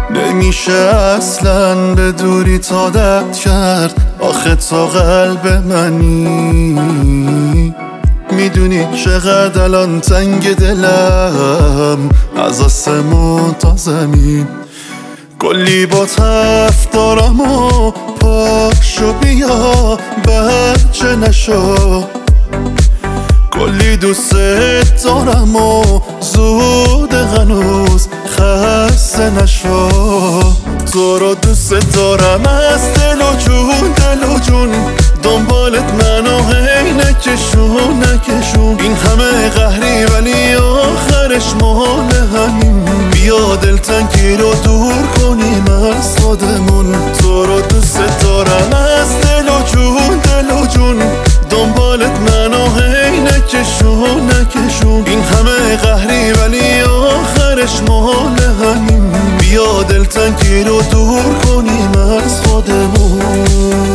نمیشه اصلا به دوری عادت کرد. آخه تا قلب منی میدونی چقدر الان تنگ دلم، از آسمون تا زمین کلی با تف دارم و پاشو بیا بچه نشو. کلی دوست دارم و زود هنوز خسته نشو. تو رو دوست دارم از دل و جون، دل و جون دنبالت منو هی نکشون. این همه قهری ولی آخرش مال همین. بیا دلتنگی رو دور کنیم از خودمون. تو رو دوست دارم از دل و جون، دل و جون دنبالت منو هی نکشون. این همه قهری ولی آخرش مال همین. بیا دلتنگی رو دور کنیم از خودمون.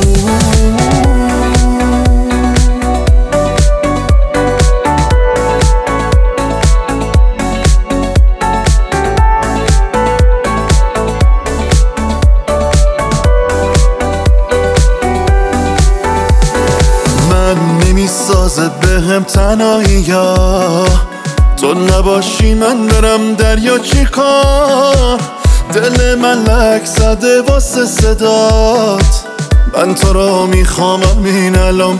نمیسازه بهم تنهایی ها، تو نباشی من برم دریا چی کار. دل من لک زده واسه صدات، من تو رو میخوام همین الان.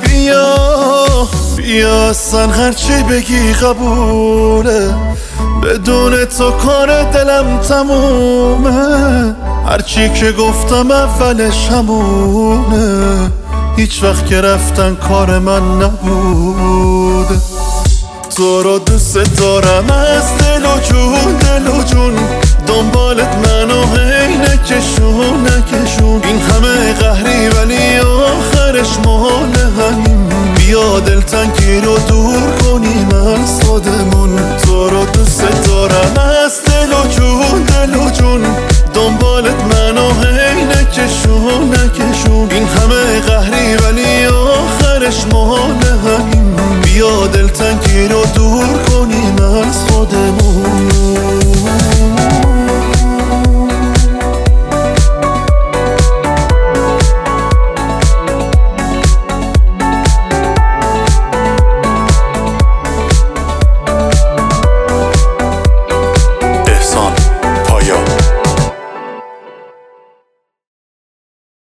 بیا اصلا هرچی بگی قبوله، بدون تو کار دلم تمومه. هرچی که گفتم اولش همونه، هیچ وقت که رفتن کار من نبوده. تو رو دوست دارم از دل و جون، دل و جون دنبالت منو هی نکشون. این همه قهری ولی آخرش مال همین. بیا دلتنگی رو دور